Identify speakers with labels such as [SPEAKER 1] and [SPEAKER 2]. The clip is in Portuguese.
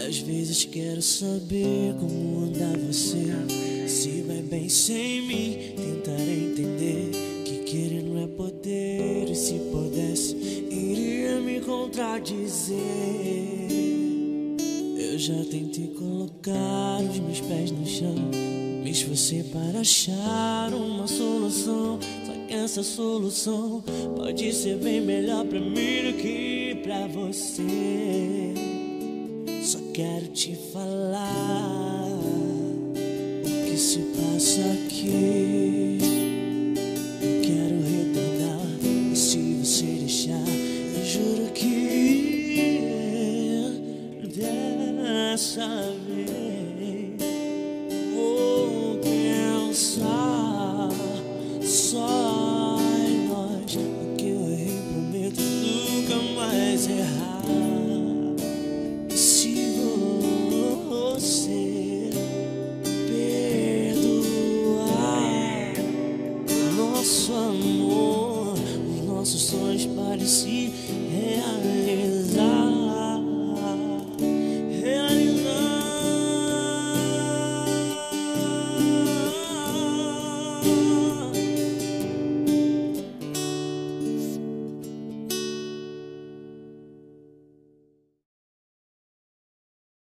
[SPEAKER 1] Às vezes quero saber como anda você. Se vai bem sem mim, tentar entender que querer não é poder. E se pudesse, iria me contradizer. Eu já tentei colocar os meus pés no chão, me esforcei para achar uma solução. Só que essa solução pode ser bem melhor pra mim do que pra você. Só quero te falar o que se passa aqui. Eu quero retornar, e se você deixar, eu juro que dessa